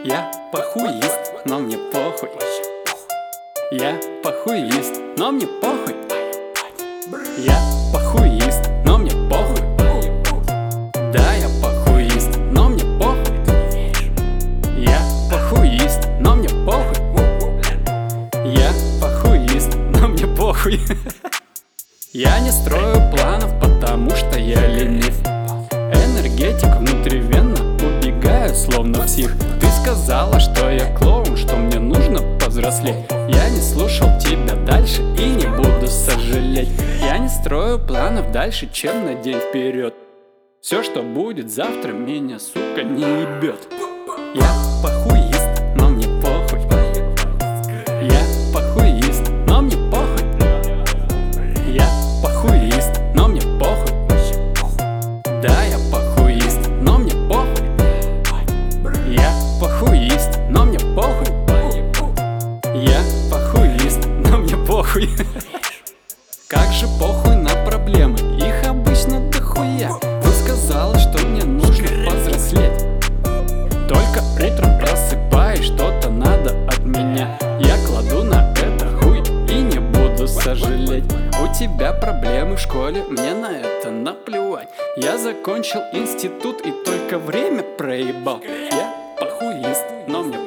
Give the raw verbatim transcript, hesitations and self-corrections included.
Я похуист, но мне похуй. Я похуист, но мне похуй. Я похуист, но мне похуй. Да, я похуист, но мне похуй. Я похуист, но мне похуй. Я похуист, но мне похуй. Я не строю планов, потому что я ленив. Энергетик внутривенно убегаю, словно псих. Ты сказала, что я клоун, что мне нужно повзрослеть. Я не слушал тебя дальше и не буду сожалеть. Я не строю планов дальше, чем на день вперед. Все, что будет завтра, меня, сука, не ебет. Я похуист, но мне похуй. Я похуист, но мне похуй. Я похуист, но мне похуй. Да, я похуист, но мне похуй. Я похуист, но мне похуй. Я похуист, но мне похуй. Как же похуй на проблемы, их обычно дохуя. Ты сказала, что мне нужно повзрослеть. Только утром просыпаюсь, что-то надо от меня. Я кладу на это хуй и не буду сожалеть. У тебя проблемы в школе, мне на это наплевать. Я закончил институт и только время проебал. Я похуист, но мне